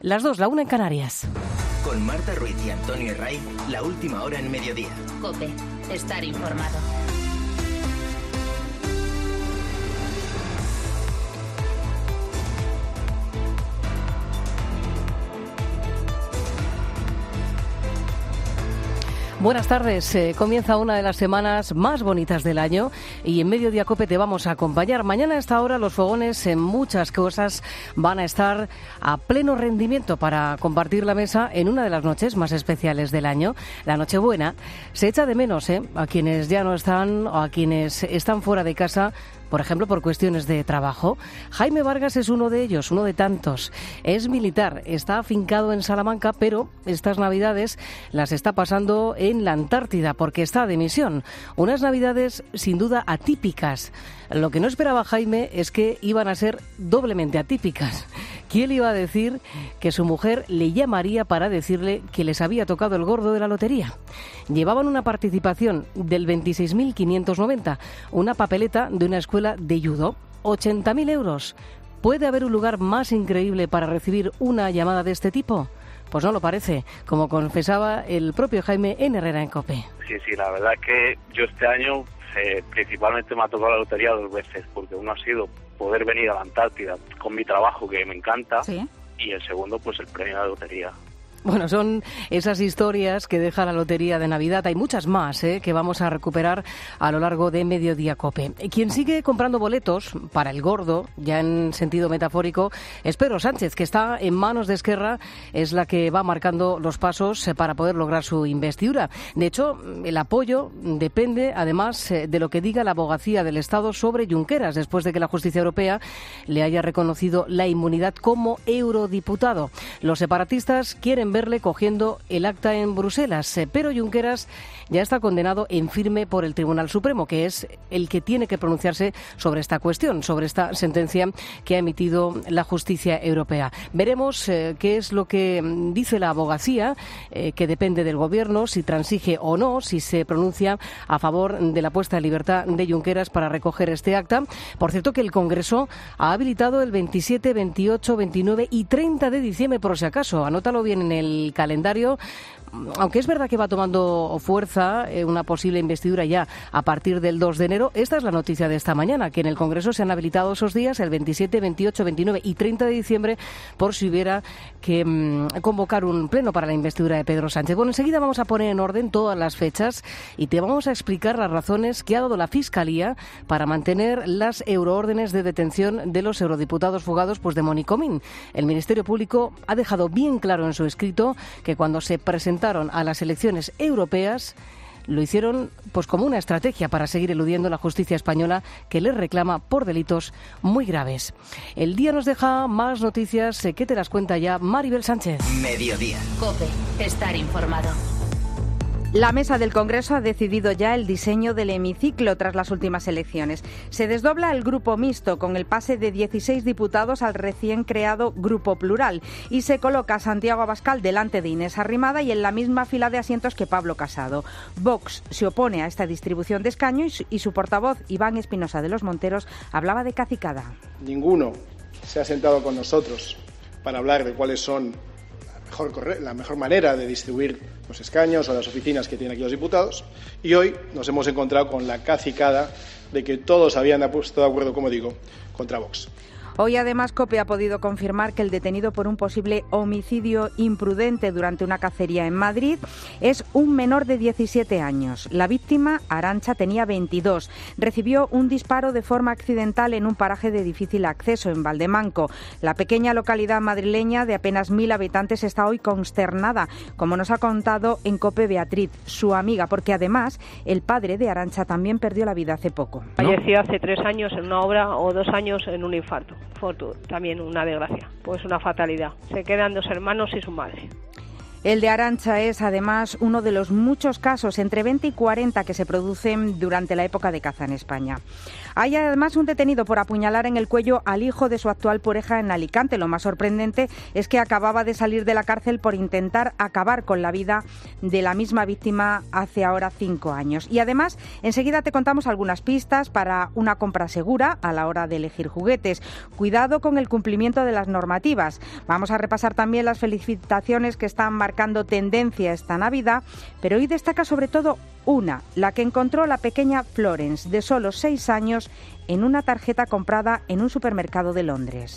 Las 2, la 1 en Canarias. Con Marta Ruiz y Antonio Herray, la última hora en mediodía. COPE, estar informado. Buenas tardes, comienza una de las semanas más bonitas del año y en Mediodía COPE te vamos a acompañar. Mañana a esta hora los fogones en muchas cosas van a estar a pleno rendimiento para compartir la mesa en una de las noches más especiales del año, la Nochebuena. Se echa de menos a quienes ya no están o a quienes están fuera de casa, por ejemplo, por cuestiones de trabajo. Jaime Vargas es uno de ellos, uno de tantos. Es militar, está afincado en Salamanca, pero estas Navidades las está pasando en la Antártida porque está de misión. Unas Navidades sin duda atípicas. Lo que no esperaba Jaime es que iban a ser doblemente atípicas. ¿Quién iba a decir que su mujer le llamaría para decirle que les había tocado el gordo de la lotería? Llevaban una participación del 26.590, una papeleta de una escuela de judo, 80.000 euros. ¿Puede haber un lugar más increíble para recibir una llamada de este tipo? Pues no lo parece, como confesaba el propio Jaime en Herrera en COPE. Sí, la verdad es que yo este año principalmente me ha tocado la lotería 2 veces, porque uno ha sido poder venir a la Antártida con mi trabajo, que me encanta, ¿sí? Y el segundo, pues el premio de la lotería. Bueno, son esas historias que deja la lotería de Navidad. Hay muchas más que vamos a recuperar a lo largo de Mediodía COPE. Quien sigue comprando boletos para el gordo, ya en sentido metafórico, es Pedro Sánchez, que está en manos de Esquerra, es la que va marcando los pasos para poder lograr su investidura. De hecho, el apoyo depende, además, de lo que diga la abogacía del Estado sobre Junqueras, después de que la justicia europea le haya reconocido la inmunidad como eurodiputado. Los separatistas quieren verle cogiendo el acta en Bruselas, pero Junqueras ya está condenado en firme por el Tribunal Supremo, que es el que tiene que pronunciarse sobre esta cuestión, sobre esta sentencia que ha emitido la justicia europea. Veremos qué es lo que dice la abogacía, que depende del Gobierno, si transige o no, si se pronuncia a favor de la puesta en libertad de Junqueras para recoger este acta. Por cierto, que el Congreso ha habilitado el 27, 28, 29 y 30 de diciembre, por si acaso. Anótalo bien en el calendario. Aunque es verdad que va tomando fuerza una posible investidura ya a partir del 2 de enero, esta es la noticia de esta mañana, que en el Congreso se han habilitado esos días, el 27, 28, 29 y 30 de diciembre, por si hubiera que convocar un pleno para la investidura de Pedro Sánchez. Bueno, enseguida vamos a poner en orden todas las fechas y te vamos a explicar las razones que ha dado la Fiscalía para mantener las euroórdenes de detención de los eurodiputados fugados Puigdemont y Comín. El Ministerio Público ha dejado bien claro en su escrito que cuando se presentaron a las elecciones europeas lo hicieron pues como una estrategia para seguir eludiendo la justicia española, que les reclama por delitos muy graves. El día nos deja más noticias que te las cuenta ya Maribel Sánchez. Mediodía. COPE, estar informado. La mesa del Congreso ha decidido ya el diseño del hemiciclo tras las últimas elecciones. Se desdobla el grupo mixto con el pase de 16 diputados al recién creado Grupo Plural y se coloca a Santiago Abascal delante de Inés Arrimada y en la misma fila de asientos que Pablo Casado. Vox se opone a esta distribución de escaños y su portavoz, Iván Espinosa de los Monteros, hablaba de cacicada. Ninguno se ha sentado con nosotros para hablar de cuáles son la mejor manera de distribuir los escaños o las oficinas que tienen aquí los diputados, y hoy nos hemos encontrado con la cacicada de que todos habían puesto de acuerdo, como digo, contra Vox. Hoy, además, COPE ha podido confirmar que el detenido por un posible homicidio imprudente durante una cacería en Madrid es un menor de 17 años. La víctima, Arantxa, tenía 22. Recibió un disparo de forma accidental en un paraje de difícil acceso en Valdemanco. La pequeña localidad madrileña de apenas 1.000 habitantes está hoy consternada, como nos ha contado en COPE Beatriz, su amiga, porque además el padre de Arantxa también perdió la vida hace poco. Falleció hace 3 años en una obra o 2 años en un infarto. Fue también una desgracia, pues una fatalidad. Se quedan 2 hermanos y su madre. El de Arantxa es, además, uno de los muchos casos, entre 20 y 40, que se producen durante la época de caza en España. Hay además un detenido por apuñalar en el cuello al hijo de su actual pareja en Alicante. Lo más sorprendente es que acababa de salir de la cárcel por intentar acabar con la vida de la misma víctima hace ahora 5 años. Y además, enseguida te contamos algunas pistas para una compra segura a la hora de elegir juguetes. Cuidado con el cumplimiento de las normativas. Vamos a repasar también las felicitaciones que están marcando tendencia esta Navidad, pero hoy destaca sobre todo una, la que encontró la pequeña Florence, de solo 6 años, en una tarjeta comprada en un supermercado de Londres.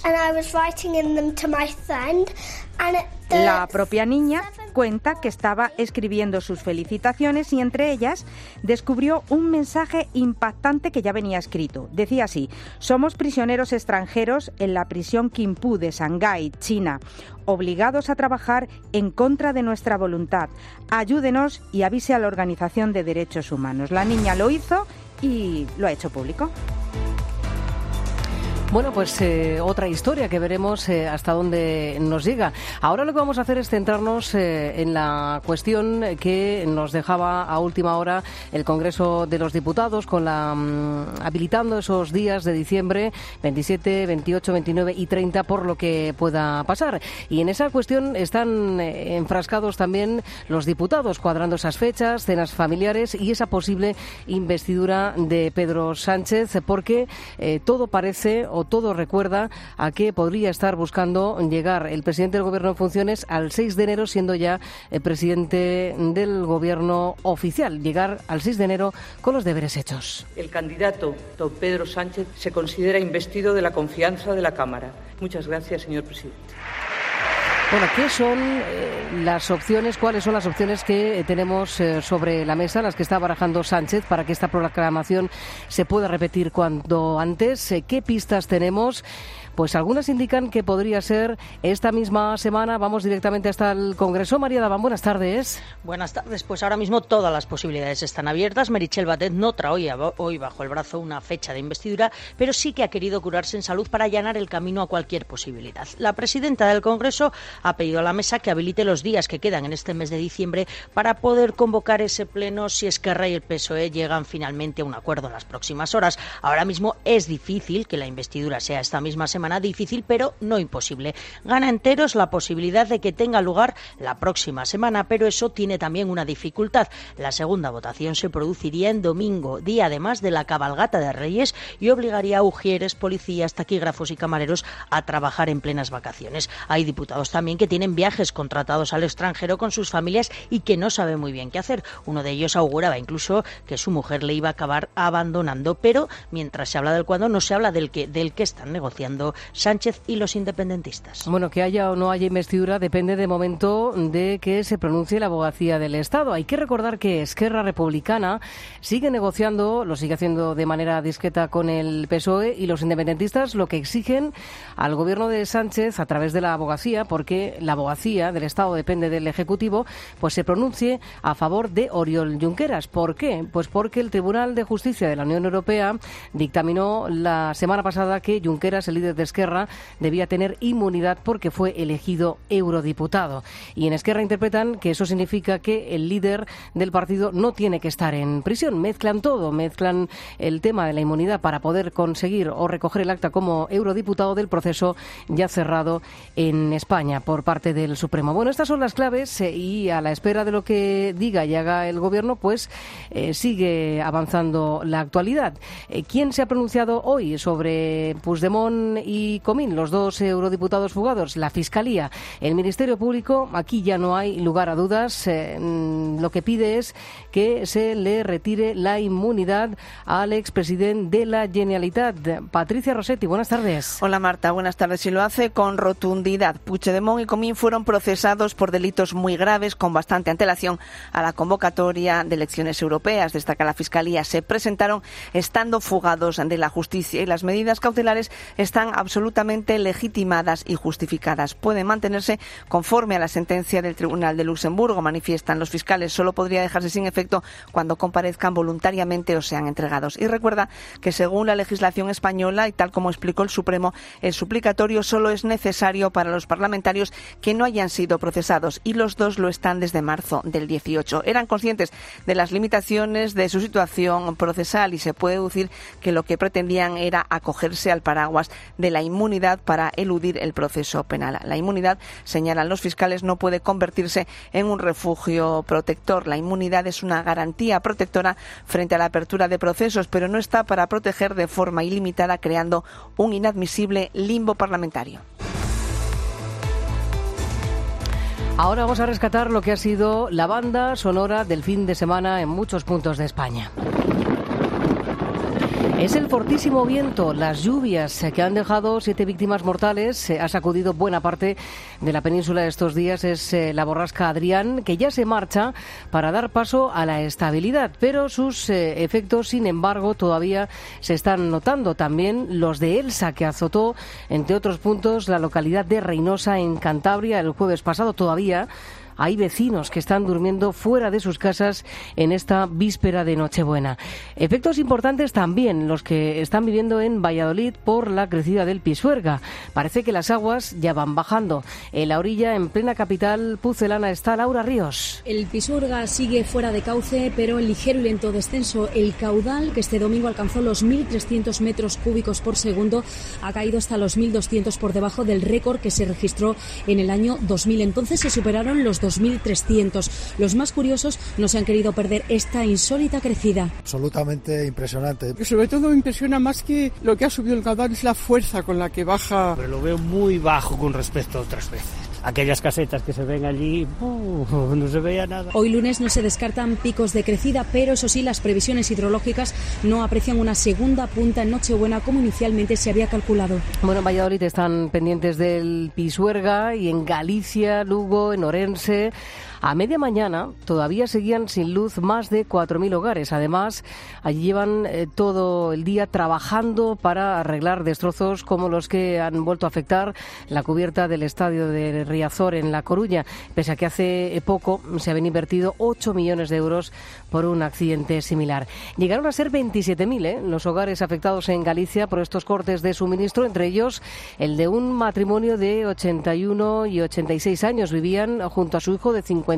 La propia niña cuenta que estaba escribiendo sus felicitaciones y entre ellas descubrió un mensaje impactante que ya venía escrito. Decía así: somos prisioneros extranjeros en la prisión Kimpu de Shanghái, China, obligados a trabajar en contra de nuestra voluntad. Ayúdenos y avise a la Organización de Derechos Humanos. La niña lo hizo y lo ha hecho público. Bueno, pues otra historia que veremos hasta dónde nos llega. Ahora lo que vamos a hacer es centrarnos en la cuestión que nos dejaba a última hora el Congreso de los Diputados, con la habilitando esos días de diciembre, 27, 28, 29 y 30, por lo que pueda pasar. Y en esa cuestión están enfrascados también los diputados, cuadrando esas fechas, cenas familiares y esa posible investidura de Pedro Sánchez, porque todo parece o todo recuerda a que podría estar buscando llegar el presidente del Gobierno en funciones al 6 de enero, siendo ya el presidente del Gobierno oficial. Llegar al 6 de enero con los deberes hechos. El candidato, don Pedro Sánchez, se considera investido de la confianza de la Cámara. Muchas gracias, señor presidente. Bueno, ¿qué son las opciones? ¿Cuáles son las opciones que tenemos sobre la mesa, las que está barajando Sánchez para que esta proclamación se pueda repetir cuanto antes? ¿Qué pistas tenemos? Pues algunas indican que podría ser esta misma semana. Vamos directamente hasta el Congreso. María Daván, buenas tardes. Buenas tardes. Pues ahora mismo todas las posibilidades están abiertas. Meritxell Batet no trae hoy bajo el brazo una fecha de investidura, pero sí que ha querido curarse en salud para allanar el camino a cualquier posibilidad. La presidenta del Congreso ha pedido a la mesa que habilite los días que quedan en este mes de diciembre para poder convocar ese pleno si Esquerra y el PSOE llegan finalmente a un acuerdo en las próximas horas. Ahora mismo es difícil que la investidura sea esta misma semana, difícil pero no imposible. Gana enteros la posibilidad de que tenga lugar la próxima semana, pero eso tiene también una dificultad. La segunda votación se produciría en domingo, día además de la cabalgata de Reyes, y obligaría a ujieres, policías, taquígrafos y camareros a trabajar en plenas vacaciones. Hay diputados también que tienen viajes contratados al extranjero con sus familias y que no saben muy bien qué hacer. Uno de ellos auguraba incluso que su mujer le iba a acabar abandonando, pero mientras se habla del cuándo no se habla del qué están negociando Sánchez y los independentistas. Bueno, que haya o no haya investidura depende de momento de que se pronuncie la abogacía del Estado. Hay que recordar que Esquerra Republicana sigue negociando, lo sigue haciendo de manera discreta con el PSOE, y los independentistas lo que exigen al gobierno de Sánchez a través de la abogacía, porque la abogacía del Estado depende del Ejecutivo, pues se pronuncie a favor de Oriol Junqueras. ¿Por qué? Pues porque el Tribunal de Justicia de la Unión Europea dictaminó la semana pasada que Junqueras, el líder de Esquerra, debía tener inmunidad porque fue elegido eurodiputado. Y en Esquerra interpretan que eso significa que el líder del partido no tiene que estar en prisión. Mezclan todo, mezclan el tema de la inmunidad para poder conseguir o recoger el acta como eurodiputado del proceso ya cerrado en España por parte del Supremo. Bueno, estas son las claves y a la espera de lo que diga y haga el Gobierno, pues sigue avanzando la actualidad. ¿Quién se ha pronunciado hoy sobre Puigdemont y Comín, los dos eurodiputados fugados? La Fiscalía. El Ministerio Público, aquí ya no hay lugar a dudas, lo que pide es que se le retire la inmunidad al expresidente de la Generalitat. Patricia Rossetti, buenas tardes. Hola Marta, buenas tardes. Y lo hace con rotundidad. Puigdemont y Comín fueron procesados por delitos muy graves con bastante antelación a la convocatoria de elecciones europeas. Destaca la Fiscalía. Se presentaron estando fugados de la justicia y las medidas cautelares están absolutamente legitimadas y justificadas. Pueden mantenerse conforme a la sentencia del Tribunal de Luxemburgo, manifiestan los fiscales. Solo podría dejarse sin efecto cuando comparezcan voluntariamente o sean entregados. Y recuerda que según la legislación española, y tal como explicó el Supremo, el suplicatorio solo es necesario para los parlamentarios que no hayan sido procesados, y los dos lo están desde marzo del 18. Eran conscientes de las limitaciones de su situación procesal y se puede deducir que lo que pretendían era acogerse al paraguas de la inmunidad para eludir el proceso penal. La inmunidad, señalan los fiscales, no puede convertirse en un refugio protector. La inmunidad es una garantía protectora frente a la apertura de procesos, pero no está para proteger de forma ilimitada, creando un inadmisible limbo parlamentario. Ahora vamos a rescatar lo que ha sido la banda sonora del fin de semana en muchos puntos de España. Es el fortísimo viento, las lluvias que han dejado 7 víctimas mortales, ha sacudido buena parte de la península estos días. Es la borrasca Adrián, que ya se marcha para dar paso a la estabilidad, pero sus efectos, sin embargo, todavía se están notando. También los de Elsa, que azotó, entre otros puntos, la localidad de Reynosa, en Cantabria, el jueves pasado. Todavía hay vecinos que están durmiendo fuera de sus casas en esta víspera de Nochebuena. Efectos importantes también los que están viviendo en Valladolid por la crecida del Pisuerga. Parece que las aguas ya van bajando. En la orilla, en plena capital pucelana, está Laura Ríos. El Pisuerga sigue fuera de cauce, pero en ligero y lento descenso. El caudal, que este domingo alcanzó los 1.300 metros cúbicos por segundo, ha caído hasta los 1.200 por debajo del récord que se registró en el año 2000. Entonces se superaron los 2.300. Los más curiosos no se han querido perder esta insólita crecida. Absolutamente impresionante. Sobre todo impresiona más que lo que ha subido el caudal es la fuerza con la que baja. Pero lo veo muy bajo con respecto a otras veces. Aquellas casetas que se ven allí, no se veía nada. Hoy lunes no se descartan picos de crecida, pero eso sí, las previsiones hidrológicas no aprecian una segunda punta en Nochebuena como inicialmente se había calculado. Bueno, en Valladolid están pendientes del Pisuerga, y en Galicia, Lugo, en Orense. A media mañana todavía seguían sin luz más de 4.000 hogares. Además, allí llevan todo el día trabajando para arreglar destrozos como los que han vuelto a afectar la cubierta del estadio de Riazor en La Coruña, pese a que hace poco se habían invertido 8 millones de euros por un accidente similar. Llegaron a ser 27.000 los hogares afectados en Galicia por estos cortes de suministro, entre ellos el de un matrimonio de 81 y 86 años. Vivían junto a su hijo de 52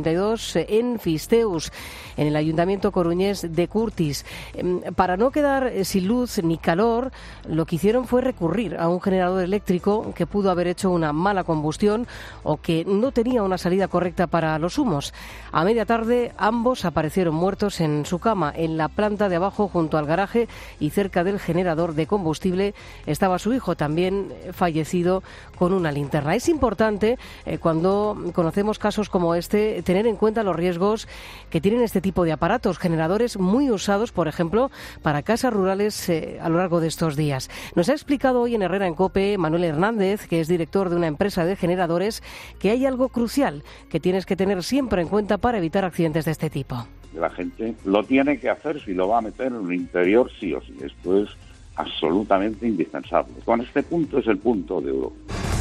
en Fisteus, en el ayuntamiento coruñés de Curtis. Para no quedar sin luz ni calor, lo que hicieron fue recurrir a un generador eléctrico que pudo haber hecho una mala combustión o que no tenía una salida correcta para los humos. A media tarde, ambos aparecieron muertos en su cama. En la planta de abajo, junto al garaje y cerca del generador de combustible, estaba su hijo, también fallecido con una linterna. Es importante, cuando conocemos casos como este, tener en cuenta los riesgos que tienen este tipo de aparatos, generadores muy usados, por ejemplo, para casas rurales a lo largo de estos días. Nos ha explicado hoy en Herrera en COPE Manuel Hernández, que es director de una empresa de generadores, que hay algo crucial que tienes que tener siempre en cuenta para evitar accidentes de este tipo. La gente lo tiene que hacer si lo va a meter en el interior, sí o sí. Esto es absolutamente indispensable. Con este punto es el punto de oro.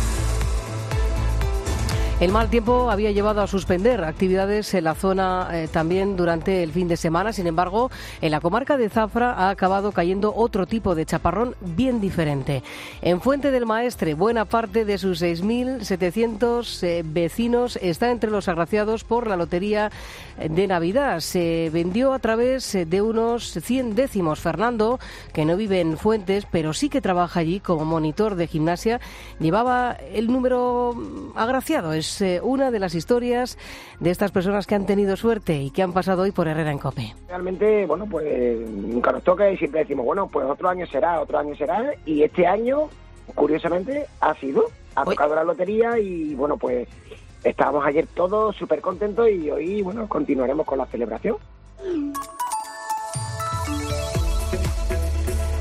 El mal tiempo había llevado a suspender actividades en la zona también durante el fin de semana. Sin embargo, en la comarca de Zafra ha acabado cayendo otro tipo de chaparrón bien diferente. En Fuente del Maestre, buena parte de sus 6.700 vecinos está entre los agraciados por la lotería de Navidad. Se vendió a través de unos 100 décimos. Fernando, que no vive en Fuentes, pero sí que trabaja allí como monitor de gimnasia, llevaba el número agraciado. Es una de las historias de estas personas que han tenido suerte y que han pasado hoy por Herrera en COPE. Realmente, bueno, pues nunca nos toca y siempre decimos, bueno, pues otro año será, y este año, curiosamente, ha tocado la lotería y, bueno, pues estábamos ayer todos súper contentos y hoy, bueno, continuaremos con la celebración.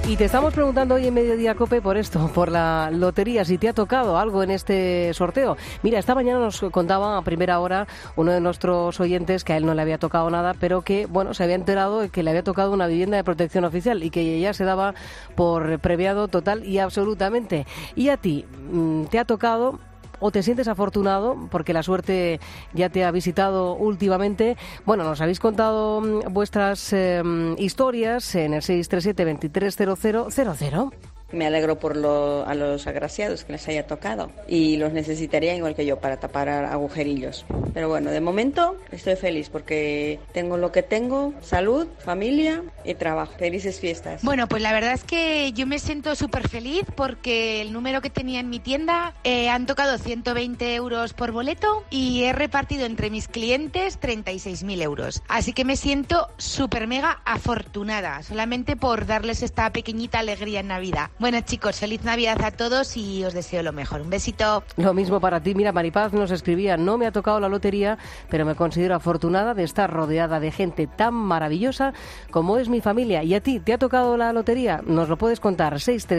Y te estamos preguntando hoy en Mediodía COPE por esto, por la lotería, si te ha tocado algo en este sorteo. Mira, esta mañana nos contaba a primera hora uno de nuestros oyentes que a él no le había tocado nada, pero que, bueno, se había enterado de que le había tocado una vivienda de protección oficial y que ya se daba por premiado total y absolutamente. ¿Y a ti te ha tocado o te sientes afortunado porque la suerte ya te ha visitado últimamente? Bueno, nos habéis contado vuestras historias en el 637-230000. Me alegro por a los agraciados que les haya tocado y los necesitaría igual que yo para tapar agujerillos. Pero bueno, de momento estoy feliz porque tengo lo que tengo, salud, familia y trabajo. Felices fiestas. Bueno, pues la verdad es que yo me siento súper feliz porque el número que tenía en mi tienda han tocado 120 euros por boleto y he repartido entre mis clientes 36.000 euros. Así que me siento súper mega afortunada solamente por darles esta pequeñita alegría en Navidad. Bueno, chicos, feliz Navidad a todos y os deseo lo mejor. Un besito. Lo mismo para ti. Mira, Maripaz nos escribía: no me ha tocado la lotería, pero me considero afortunada de estar rodeada de gente tan maravillosa como es mi familia. ¿Y a ti te ha tocado la lotería? Nos lo puedes contar.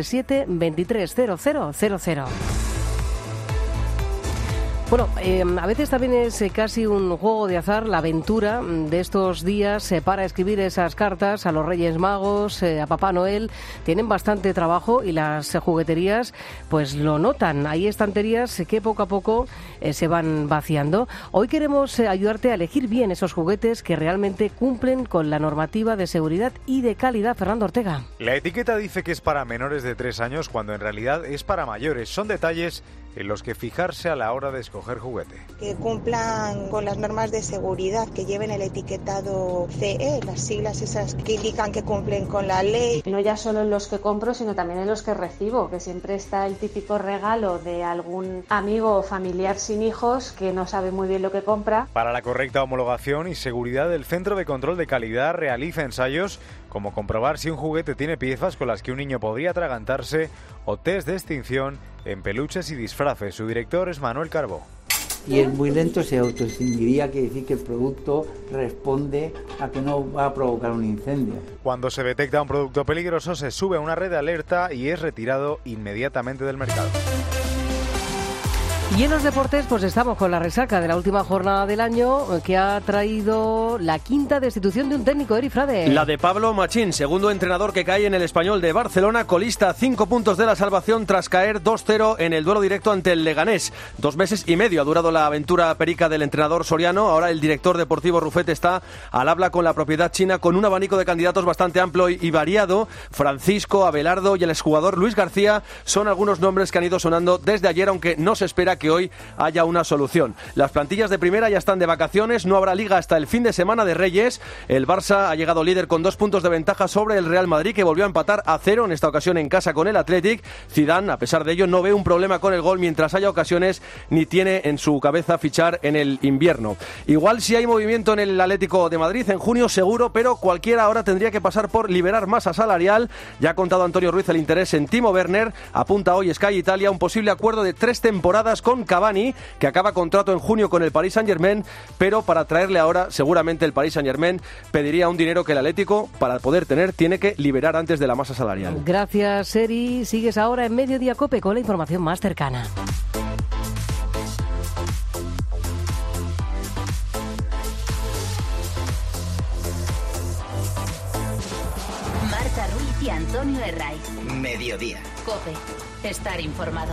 637-230000. Bueno, a veces también es casi un juego de azar la aventura de estos días para escribir esas cartas a los Reyes Magos, a Papá Noel. Tienen bastante trabajo y las jugueterías pues lo notan. Hay estanterías que poco a poco se van vaciando. Hoy queremos ayudarte a elegir bien esos juguetes que realmente cumplen con la normativa de seguridad y de calidad. Fernando Ortega. La etiqueta dice que es para menores de 3 años cuando en realidad es para mayores. Son detalles en los que fijarse a la hora de escoger juguete. Que cumplan con las normas de seguridad, que lleven el etiquetado CE, las siglas esas que indican que cumplen con la ley. No ya solo en los que compro, sino también en los que recibo, que siempre está el típico regalo de algún amigo o familiar sin hijos que no sabe muy bien lo que compra. Para la correcta homologación y seguridad, el Centro de Control de Calidad realiza ensayos como comprobar si un juguete tiene piezas con las que un niño podría atragantarse o test de extinción en peluches y disfraces. Su director es Manuel Carbó. Y es muy lento, se autoextinguiría, quiere decir que el producto responde a que no va a provocar un incendio. Cuando se detecta un producto peligroso, se sube a una red de alerta y es retirado inmediatamente del mercado. Y en los deportes, pues estamos con la resaca de la última jornada del año que ha traído la quinta destitución de un técnico, Eri Frade. La de Pablo Machín, segundo entrenador que cae en el Español de Barcelona, colista 5 puntos de la salvación tras caer 2-0 en el duelo directo ante el Leganés. 2 meses y medio ha durado la aventura perica del entrenador soriano. Ahora el director deportivo Rufete está al habla con la propiedad china con un abanico de candidatos bastante amplio y variado. Francisco, Abelardo y el exjugador Luis García son algunos nombres que han ido sonando desde ayer, aunque no se espera que hoy haya una solución. Las plantillas de primera ya están de vacaciones, no habrá liga hasta el fin de semana de Reyes. El Barça ha llegado líder con 2 puntos de ventaja sobre el Real Madrid, que volvió a empatar a 0, en esta ocasión en casa con el Athletic. Zidane, a pesar de ello, no ve un problema con el gol mientras haya ocasiones, ni tiene en su cabeza fichar en el invierno. Igual si hay movimiento en el Atlético de Madrid en junio seguro, pero cualquiera ahora tendría que pasar por liberar masa salarial. Ya ha contado Antonio Ruiz el interés en Timo Werner. Apunta hoy Sky Italia un posible acuerdo de 3 temporadas con Cavani, que acaba contrato en junio con el Paris Saint-Germain, pero para traerle ahora seguramente el Paris Saint-Germain pediría un dinero que el Atlético, para poder tener, tiene que liberar antes de la masa salarial. Gracias, Eri. Sigues ahora en Mediodía COPE con la información más cercana. Marta Ruiz y Antonio Herraiz. Mediodía. COPE. Estar informado.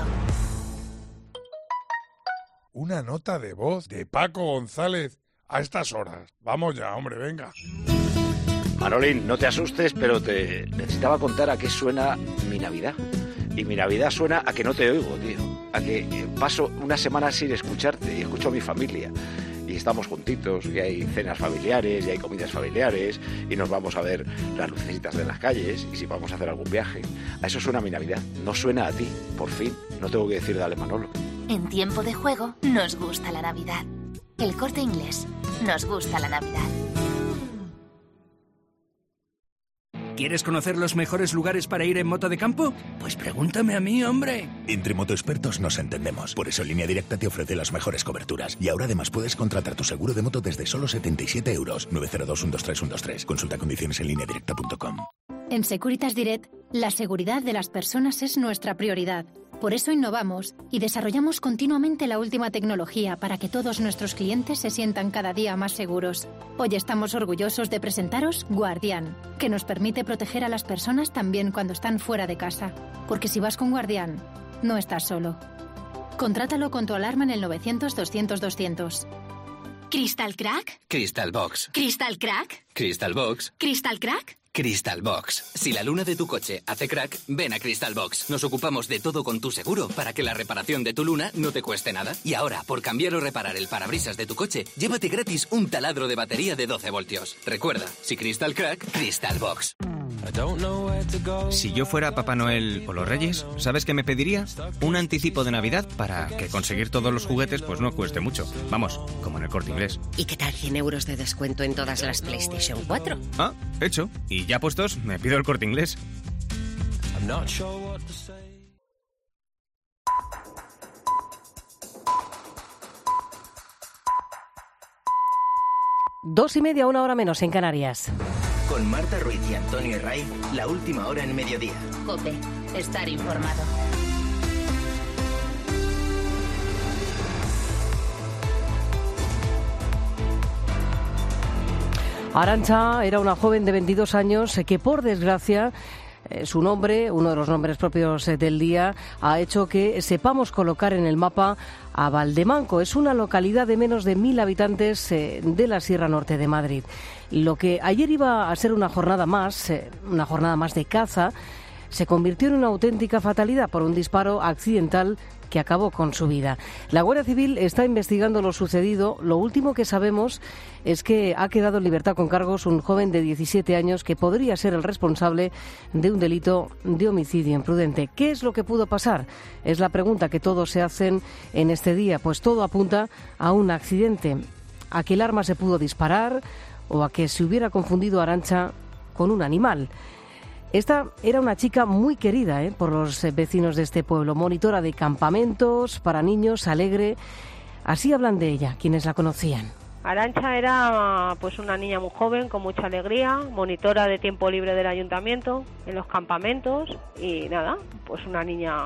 Una nota de voz de Paco González a estas horas. Vamos ya, hombre, venga. Manolín, no te asustes, pero te necesitaba contar a qué suena mi Navidad. Y mi Navidad suena a que no te oigo, tío. A que paso una semana sin escucharte y escucho a mi familia. Y estamos juntitos, y hay cenas familiares, y hay comidas familiares, y nos vamos a ver las lucecitas de las calles, y si vamos a hacer algún viaje. A eso suena mi Navidad. No suena a ti, por fin. No tengo que decir dale, Manolo. En tiempo de juego nos gusta la Navidad. El Corte Inglés. Nos gusta la Navidad. ¿Quieres conocer los mejores lugares para ir en moto de campo? Pues pregúntame a mí, hombre. Entre motoexpertos nos entendemos. Por eso Línea Directa te ofrece las mejores coberturas. Y ahora además puedes contratar tu seguro de moto desde solo 77 euros. 902-123-123. Consulta condiciones en lineadirecta.com. En Securitas Direct, la seguridad de las personas es nuestra prioridad. Por eso innovamos y desarrollamos continuamente la última tecnología para que todos nuestros clientes se sientan cada día más seguros. Hoy estamos orgullosos de presentaros Guardián, que nos permite proteger a las personas también cuando están fuera de casa. Porque si vas con Guardián, no estás solo. Contrátalo con tu alarma en el 900-200-200. ¿Crystal Crack? Crystal Box. ¿Crystal Crack? Crystal Box. ¿Crystal Crack? Crystal Box. Si la luna de tu coche hace crack, ven a Crystal Box. Nos ocupamos de todo con tu seguro para que la reparación de tu luna no te cueste nada. Y ahora, por cambiar o reparar el parabrisas de tu coche, llévate gratis un taladro de batería de 12 voltios. Recuerda, si Crystal Crack, Crystal Box. Si yo fuera Papá Noel o los Reyes, ¿sabes qué me pediría? Un anticipo de Navidad para que conseguir todos los juguetes pues no cueste mucho. Vamos, como en el Corte Inglés. ¿Y qué tal 100 euros de descuento en todas las PlayStation 4? Ah, hecho. Y ya puestos, me pido el Corte Inglés. 2:30, 1 hora menos en Canarias. Con Marta Ruiz y Antonio Herray, la última hora en mediodía. COPE, estar informado. Arantxa era una joven de 22 años que, por desgracia, su nombre, uno de los nombres propios del día, ha hecho que sepamos colocar en el mapa a Valdemanco. Es una localidad de menos de 1.000 habitantes de la Sierra Norte de Madrid. Lo que ayer iba a ser una jornada más de caza, se convirtió en una auténtica fatalidad por un disparo accidental que acabó con su vida. La Guardia Civil está investigando lo sucedido. Lo último que sabemos es que ha quedado en libertad con cargos un joven de 17 años que podría ser el responsable de un delito de homicidio imprudente. ¿Qué es lo que pudo pasar? Es la pregunta que todos se hacen en este día. Pues todo apunta a un accidente, a que el arma se pudo disparar o a que se hubiera confundido Arantxa con un animal. Esta era una chica muy querida por los vecinos de este pueblo, monitora de campamentos para niños, alegre. Así hablan de ella, quienes la conocían. Arantxa era pues una niña muy joven, con mucha alegría, monitora de tiempo libre del ayuntamiento, en los campamentos y nada, pues una niña,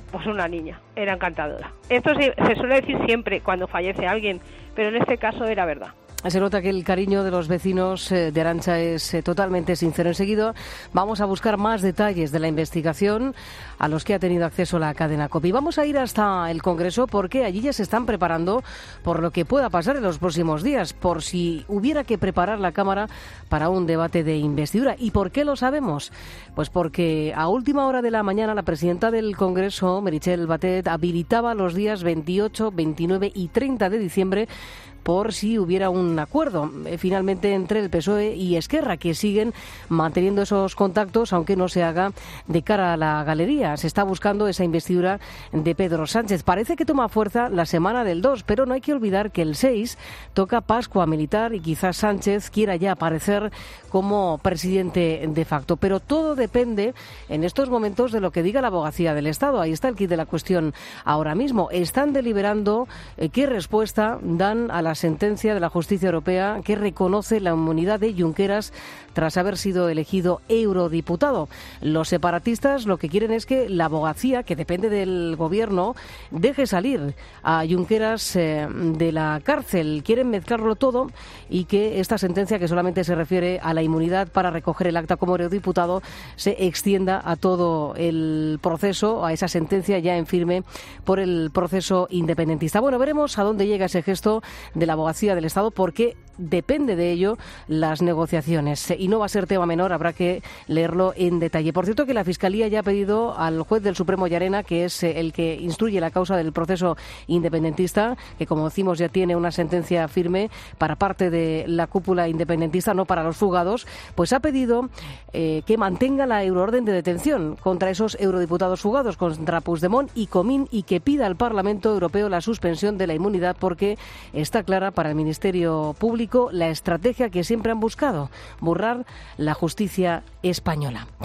era encantadora. Esto se suele decir siempre cuando fallece alguien, pero en este caso era verdad. Se nota que el cariño de los vecinos de Arantxa es totalmente sincero. Enseguida vamos a buscar más detalles de la investigación a los que ha tenido acceso la cadena COPE. Y vamos a ir hasta el Congreso porque allí ya se están preparando por lo que pueda pasar en los próximos días, por si hubiera que preparar la Cámara para un debate de investidura. ¿Y por qué lo sabemos? Pues porque a última hora de la mañana la presidenta del Congreso, Meritxell Batet, habilitaba los días 28, 29 y 30 de diciembre por si hubiera un acuerdo finalmente entre el PSOE y Esquerra, que siguen manteniendo esos contactos, aunque no se haga de cara a la galería. Se está buscando esa investidura de Pedro Sánchez. Parece que toma fuerza la semana del 2, pero no hay que olvidar que el 6 toca Pascua Militar y quizás Sánchez quiera ya aparecer como presidente de facto. Pero todo depende en estos momentos de lo que diga la Abogacía del Estado. Ahí está el quid de la cuestión ahora mismo. Están deliberando qué respuesta dan a la sentencia de la Justicia Europea que reconoce la inmunidad de Junqueras tras haber sido elegido eurodiputado. Los separatistas lo que quieren es que la abogacía, que depende del gobierno, deje salir a Junqueras de la cárcel. Quieren mezclarlo todo y que esta sentencia, que solamente se refiere a la inmunidad para recoger el acta como eurodiputado, se extienda a todo el proceso, a esa sentencia ya en firme por el proceso independentista. Bueno, veremos a dónde llega ese gesto de la Abogacía del Estado, porque depende de ello las negociaciones. Y no va a ser tema menor, habrá que leerlo en detalle. Por cierto, que la Fiscalía ya ha pedido al juez del Supremo Llarena, que es el que instruye la causa del proceso independentista, que como decimos ya tiene una sentencia firme para parte de la cúpula independentista, no para los fugados, pues ha pedido que mantenga la euroorden de detención contra esos eurodiputados fugados, contra Puigdemont y Comín, y que pida al Parlamento Europeo la suspensión de la inmunidad, porque está clara para el Ministerio Público la estrategia que siempre han buscado: borrar la justicia española.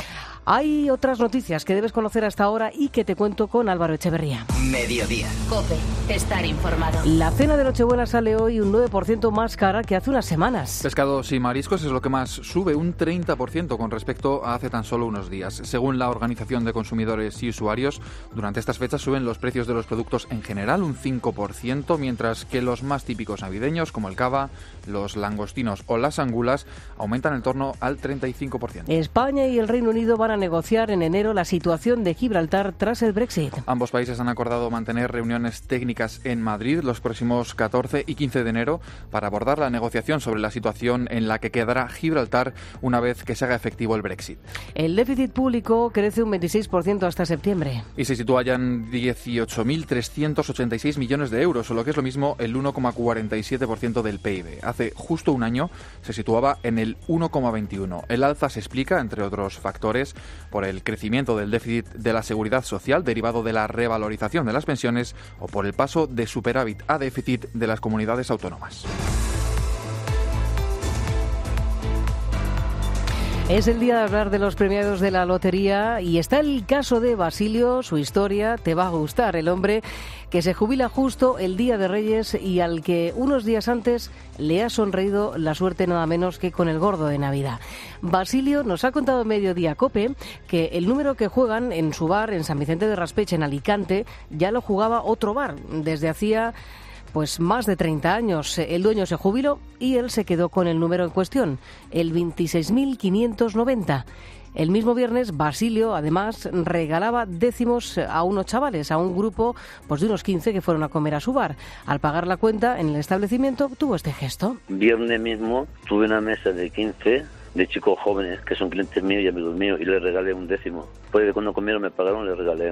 Hay otras noticias que debes conocer hasta ahora y que te cuento con Álvaro Echeverría. Mediodía. COPE. Estar informado. La cena de Nochebuena sale hoy un 9% más cara que hace unas semanas. Pescados y mariscos es lo que más sube, un 30% con respecto a hace tan solo unos días. Según la Organización de Consumidores y Usuarios, durante estas fechas suben los precios de los productos en general un 5%, mientras que los más típicos navideños, como el cava, los langostinos o las angulas, aumentan en torno al 35%. España y el Reino Unido van a negociar en enero la situación de Gibraltar tras el Brexit. Ambos países han acordado mantener reuniones técnicas en Madrid los próximos 14 y 15 de enero para abordar la negociación sobre la situación en la que quedará Gibraltar una vez que se haga efectivo el Brexit. El déficit público crece un 26% hasta septiembre. Y se sitúa ya en 18.386 millones de euros, o lo que es lo mismo el 1,47% del PIB. Hace justo un año se situaba en el 1,21%. El alza se explica, entre otros factores, por el crecimiento del déficit de la seguridad social derivado de la revalorización de las pensiones o por el paso de superávit a déficit de las comunidades autónomas. Es el día de hablar de los premiados de la lotería y está el caso de Basilio. Su historia te va a gustar. El hombre que se jubila justo el Día de Reyes y al que unos días antes le ha sonreído la suerte nada menos que con el gordo de Navidad. Basilio nos ha contado en Mediodía COPE que el número que juegan en su bar en San Vicente de Raspeche, en Alicante, ya lo jugaba otro bar desde hacía más de 30 años. El dueño se jubiló y él se quedó con el número en cuestión, el 26.590. El mismo viernes, Basilio, además, regalaba décimos a unos chavales, a un grupo de unos 15 que fueron a comer a su bar. Al pagar la cuenta en el establecimiento, tuvo este gesto. Viernes mismo tuve una mesa de 15 de chicos jóvenes que son clientes míos y amigos míos y les regalé un décimo. Después de cuando comieron me pagaron, les regalé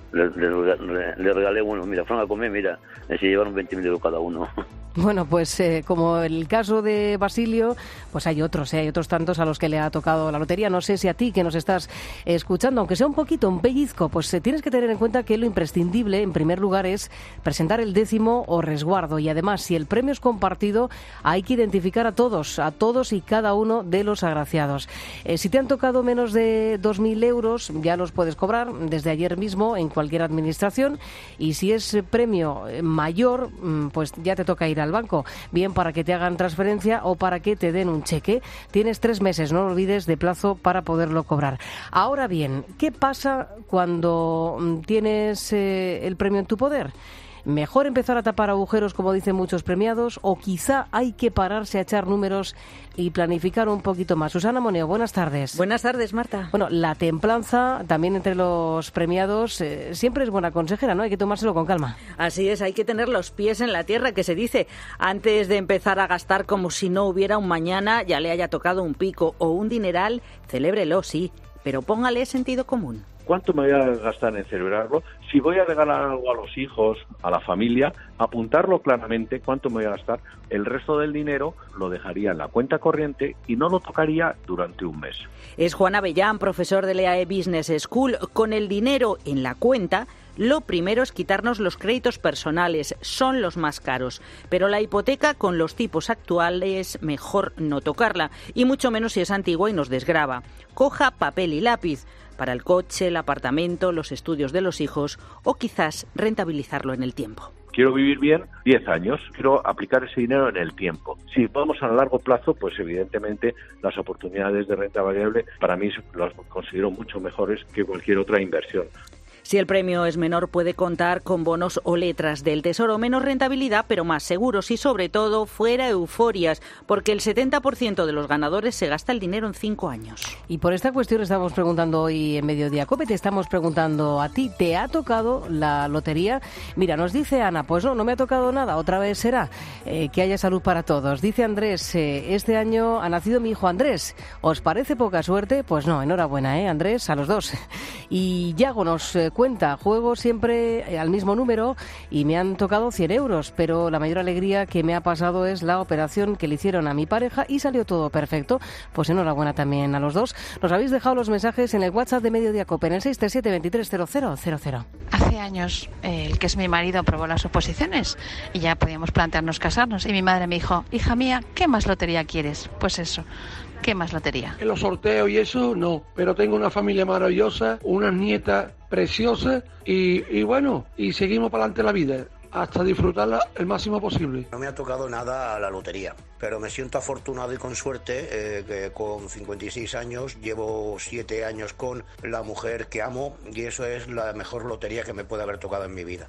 uno. Mira, fueron a comer, mira, se llevaron 20.000 euros cada uno. Bueno, como el caso de Basilio, hay otros tantos a los que le ha tocado la lotería. No sé si a ti que nos estás escuchando, aunque sea un pellizco, tienes que tener en cuenta que lo imprescindible, en primer lugar, es presentar el décimo o resguardo. Y además, si el premio es compartido, hay que identificar a todos y cada uno de los agraciados. Si te han tocado menos de 2.000 euros, ya los puedes cobrar desde ayer mismo en cualquier administración. Y si es premio mayor, ya te toca ir al banco, bien para que te hagan transferencia o para que te den un cheque. Tienes 3 meses, no lo olvides, de plazo para poderlo cobrar. Ahora bien, ¿qué pasa cuando tienes el premio en tu poder? ¿Mejor empezar a tapar agujeros, como dicen muchos premiados, o quizá hay que pararse a echar números y planificar un poquito más? Susana Moneo, buenas tardes. Buenas tardes, Marta. Bueno, la templanza también entre los premiados siempre es buena consejera, ¿no? Hay que tomárselo con calma. Así es, hay que tener los pies en la tierra, que se dice, antes de empezar a gastar como si no hubiera un mañana, ya le haya tocado un pico o un dineral, celébrelo, sí, pero póngale sentido común. ¿Cuánto me voy a gastar en celebrarlo? Si voy a regalar algo a los hijos, a la familia, apuntarlo claramente, cuánto me voy a gastar. El resto del dinero lo dejaría en la cuenta corriente y no lo tocaría durante un mes. Es Juan Avellán, profesor de EAE Business School. Con el dinero en la cuenta, lo primero es quitarnos los créditos personales, son los más caros. Pero la hipoteca, con los tipos actuales, mejor no tocarla, y mucho menos si es antigua y nos desgrava. Coja papel y lápiz para el coche, el apartamento, los estudios de los hijos o quizás rentabilizarlo en el tiempo. Quiero vivir bien 10 años, quiero aplicar ese dinero en el tiempo. Si vamos a largo plazo, evidentemente las oportunidades de renta variable para mí las considero mucho mejores que cualquier otra inversión. Si el premio es menor, puede contar con bonos o letras del Tesoro, menos rentabilidad, pero más seguros y, sobre todo, fuera euforias, porque el 70% de los ganadores se gasta el dinero en 5 años. Y por esta cuestión estamos preguntando hoy en Mediodía COPE, te estamos preguntando a ti, ¿te ha tocado la lotería? Mira, nos dice Ana, no me ha tocado nada, otra vez será. Que haya salud para todos. Dice Andrés, este año ha nacido mi hijo Andrés. ¿Os parece poca suerte? Pues no, enhorabuena, Andrés, a los dos. Y Yago nos cuenta. Juego siempre al mismo número y me han tocado 100 euros, pero la mayor alegría que me ha pasado es la operación que le hicieron a mi pareja y salió todo perfecto. Pues enhorabuena también a los dos. Nos habéis dejado los mensajes en el WhatsApp de Mediodía COPE, en el 637-230000. Hace años, el que es mi marido aprobó las oposiciones y ya podíamos plantearnos casarnos. Y mi madre me dijo: hija mía, ¿qué más lotería quieres? Pues eso, ¿qué más lotería? En los sorteos y eso no, pero tengo una familia maravillosa, unas nietas preciosas y bueno, y seguimos para adelante la vida, hasta disfrutarla el máximo posible. No me ha tocado nada a la lotería, pero me siento afortunado y con suerte que con 56 años llevo 7 años con la mujer que amo y eso es la mejor lotería que me puede haber tocado en mi vida.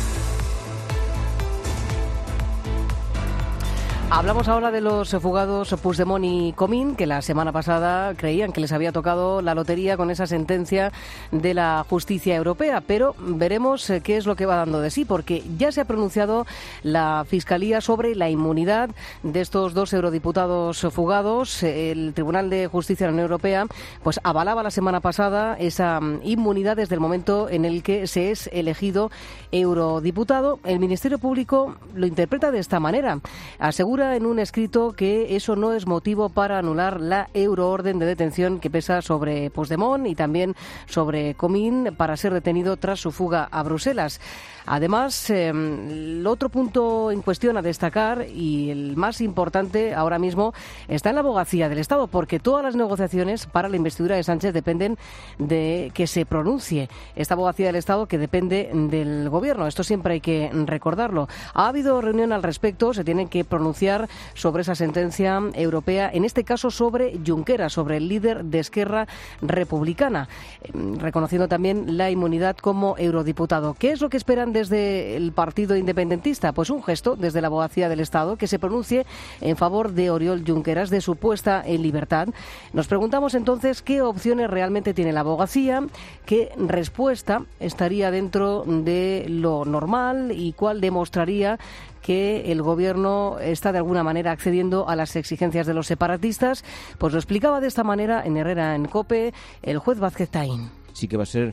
Hablamos ahora de los fugados Puigdemont y Comín, que la semana pasada creían que les había tocado la lotería con esa sentencia de la justicia europea, pero veremos qué es lo que va dando de sí, porque ya se ha pronunciado la Fiscalía sobre la inmunidad de estos dos eurodiputados fugados. El Tribunal de Justicia de la Unión Europea pues avalaba la semana pasada esa inmunidad desde el momento en el que se es elegido eurodiputado. El Ministerio Público lo interpreta de esta manera. Asegura en un escrito que eso no es motivo para anular la euroorden de detención que pesa sobre Puigdemont y también sobre Comín para ser detenido tras su fuga a Bruselas. Además, el otro punto en cuestión a destacar y el más importante ahora mismo está en la abogacía del Estado, porque todas las negociaciones para la investidura de Sánchez dependen de que se pronuncie esta abogacía del Estado, que depende del Gobierno. Esto siempre hay que recordarlo. Ha habido reunión al respecto, se tienen que pronunciar sobre esa sentencia europea, en este caso sobre Junqueras, sobre el líder de Esquerra Republicana, reconociendo también la inmunidad como eurodiputado. ¿Qué es lo que esperan desde el partido independentista? Pues un gesto desde la abogacía del Estado que se pronuncie en favor de Oriol Junqueras, de su puesta en libertad. Nos preguntamos entonces qué opciones realmente tiene la abogacía, qué respuesta estaría dentro de lo normal y cuál demostraría que el Gobierno está de alguna manera accediendo a las exigencias de los separatistas. Pues lo explicaba de esta manera en Herrera en COPE el juez Vázquez Taín. Sí que va a ser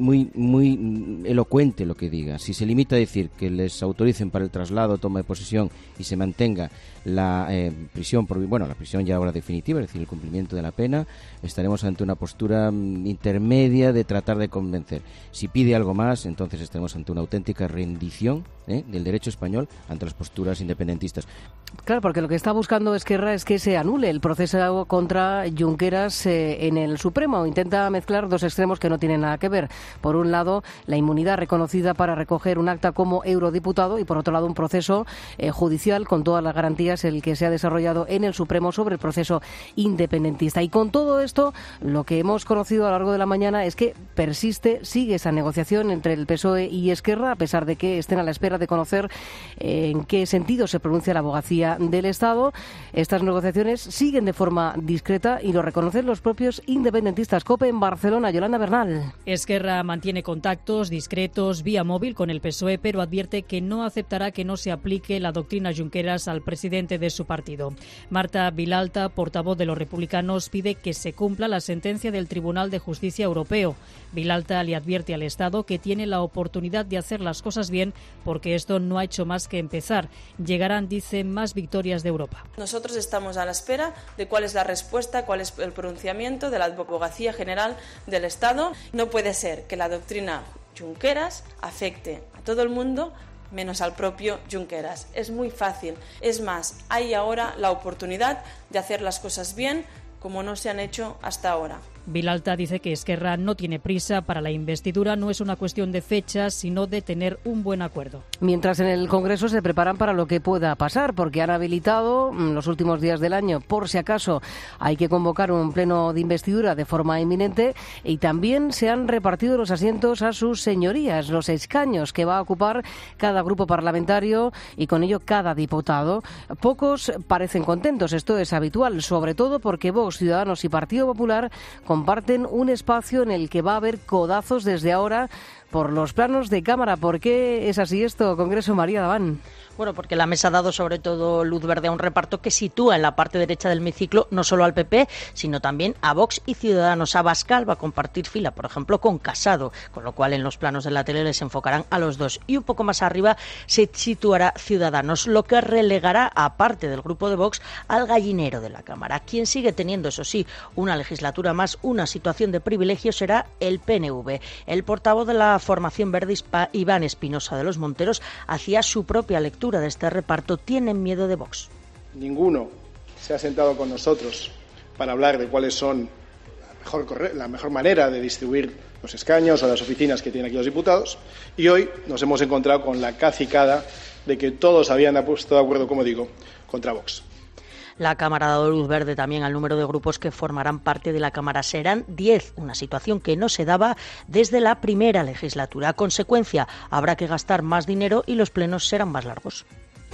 muy elocuente lo que diga. Si se limita a decir que les autoricen para el traslado, toma de posesión y se mantenga la prisión, la prisión ya ahora definitiva, es decir, el cumplimiento de la pena, estaremos ante una postura intermedia de tratar de convencer. Si pide algo más, entonces estaremos ante una auténtica rendición del derecho español ante las posturas independentistas. Claro, porque lo que está buscando Esquerra es que se anule el proceso contra Junqueras en el Supremo. Intenta mezclar dos extremos que no tienen nada que ver. Por un lado, la inmunidad reconocida para recoger un acta como eurodiputado y por otro lado un proceso judicial con todas las garantías el que se ha desarrollado en el Supremo sobre el proceso independentista. Y con todo esto, lo que hemos conocido a lo largo de la mañana es que sigue esa negociación entre el PSOE y Esquerra, a pesar de que estén a la espera de conocer en qué sentido se pronuncia la abogacía del Estado. Estas negociaciones siguen de forma discreta y lo reconocen los propios independentistas. COPE en Barcelona, Yolanda Bernal. Esquerra mantiene contactos discretos vía móvil con el PSOE, pero advierte que no aceptará que no se aplique la doctrina Junqueras al presidente de su partido. Marta Vilalta, portavoz de los republicanos, pide que se cumpla la sentencia del Tribunal de Justicia Europeo. Vilalta le advierte al Estado que tiene la oportunidad de hacer las cosas bien porque esto no ha hecho más que empezar. Llegarán, dice, más victorias de Europa. Nosotros estamos a la espera de cuál es la respuesta, cuál es el pronunciamiento de la Abogacía General del Estado. No puede ser que la doctrina Junqueras afecte a todo el mundo menos al propio Junqueras. Es muy fácil. Es más, hay ahora la oportunidad de hacer las cosas bien como no se han hecho hasta ahora. Vilalta dice que Esquerra no tiene prisa para la investidura, no es una cuestión de fechas, sino de tener un buen acuerdo. Mientras en el Congreso se preparan para lo que pueda pasar, porque han habilitado los últimos días del año, por si acaso hay que convocar un pleno de investidura de forma inminente, y también se han repartido los asientos a sus señorías, los escaños que va a ocupar cada grupo parlamentario y con ello cada diputado. Pocos parecen contentos, esto es habitual, sobre todo porque Vox, Ciudadanos y Partido Popular comparten un espacio en el que va a haber codazos desde ahora por los planos de cámara. ¿Por qué es así esto, Congreso? María Daván. Bueno, porque la mesa ha dado sobre todo luz verde a un reparto que sitúa en la parte derecha del hemiciclo no solo al PP, sino también a Vox y Ciudadanos. Abascal va a compartir fila, por ejemplo, con Casado, con lo cual en los planos de la tele les enfocarán a los dos. Y un poco más arriba se situará Ciudadanos, lo que relegará, aparte del grupo de Vox, al gallinero de la Cámara. Quien sigue teniendo, eso sí, una legislatura más, una situación de privilegio, será el PNV. El portavoz de la formación verde, Iván Espinosa de los Monteros, hacía su propia lectura de este reparto. Tienen miedo de Vox. Ninguno se ha sentado con nosotros para hablar de cuáles son la mejor manera de distribuir los escaños o las oficinas que tienen aquí los diputados, y hoy nos hemos encontrado con la cacicada de que todos habían puesto de acuerdo, como digo, contra Vox. La Cámara ha dado luz verde también al número de grupos que formarán parte de la Cámara. Serán 10, una situación que no se daba desde la primera legislatura. A consecuencia, habrá que gastar más dinero y los plenos serán más largos.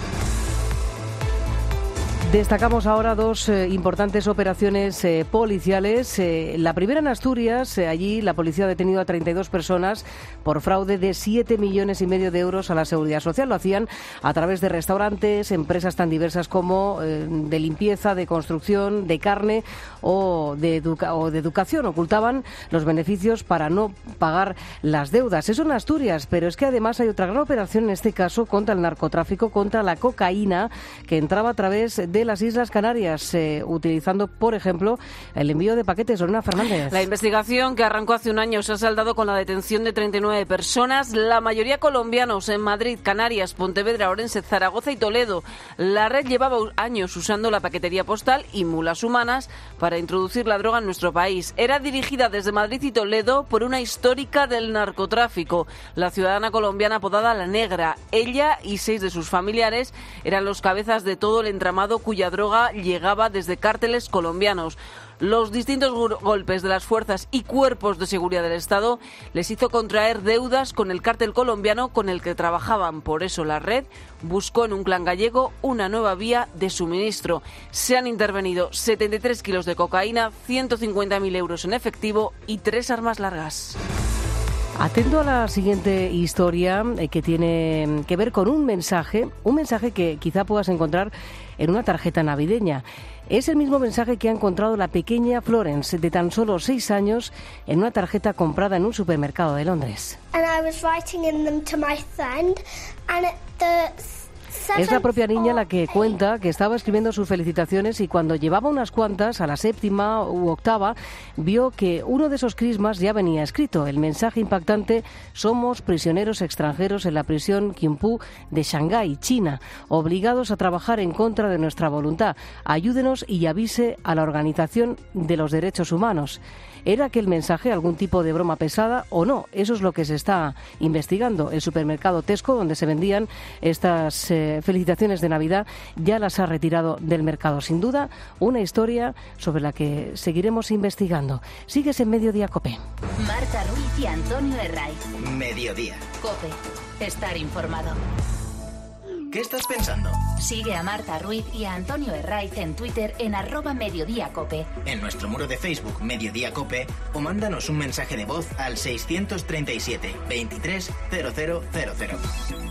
Destacamos ahora dos importantes operaciones policiales. La primera en Asturias, allí la policía ha detenido a 32 personas por fraude de 7,5 millones de euros a la Seguridad Social. Lo hacían a través de restaurantes, empresas tan diversas como de limpieza, de construcción, de carne o de educación. Ocultaban los beneficios para no pagar las deudas. Eso en Asturias, pero es que además hay otra gran operación en este caso contra el narcotráfico, contra la cocaína, que entraba a través de las Islas Canarias, utilizando, por ejemplo, el envío de paquetes. Lorena Fernández. La investigación, que arrancó hace un año, se ha saldado con la detención de 39 personas, la mayoría colombianos, en Madrid, Canarias, Pontevedra, Orense, Zaragoza y Toledo. La red llevaba años usando la paquetería postal y mulas humanas para introducir la droga en nuestro país. Era dirigida desde Madrid y Toledo por una histórica del narcotráfico, la ciudadana colombiana apodada La Negra. Ella y 6 de sus familiares eran los cabezas de todo el entramado cuya droga llegaba desde cárteles colombianos. Los distintos golpes de las fuerzas y cuerpos de seguridad del Estado les hizo contraer deudas con el cártel colombiano con el que trabajaban. Por eso la red buscó en un clan gallego una nueva vía de suministro. Se han intervenido 73 kilos de cocaína, 150.000 euros en efectivo y 3 armas largas. Atento a la siguiente historia que tiene que ver con un mensaje que quizá puedas encontrar en una tarjeta navideña. Es el mismo mensaje que ha encontrado la pequeña Florence, de tan solo 6 años, en una tarjeta comprada en un supermercado de Londres. Es la propia niña la que cuenta que estaba escribiendo sus felicitaciones y cuando llevaba unas cuantas, a la 7ª u 8ª, vio que uno de esos crismas ya venía escrito. El mensaje impactante: somos prisioneros extranjeros en la prisión Qinpu de Shanghái, China, obligados a trabajar en contra de nuestra voluntad. Ayúdenos y avise a la Organización de los Derechos Humanos. ¿Era aquel mensaje algún tipo de broma pesada o no? Eso es lo que se está investigando. El supermercado Tesco, donde se vendían estas felicitaciones de Navidad, ya las ha retirado del mercado. Sin duda, una historia sobre la que seguiremos investigando. Sigues en Mediodía COPE. Marta Ruiz y Antonio Herraiz. Mediodía. COPE. Estar informado. ¿Qué estás pensando? Sigue a Marta Ruiz y a Antonio Herraiz en Twitter en @mediodíacope. En nuestro muro de Facebook Mediodía Cope o mándanos un mensaje de voz al 637 23 0000.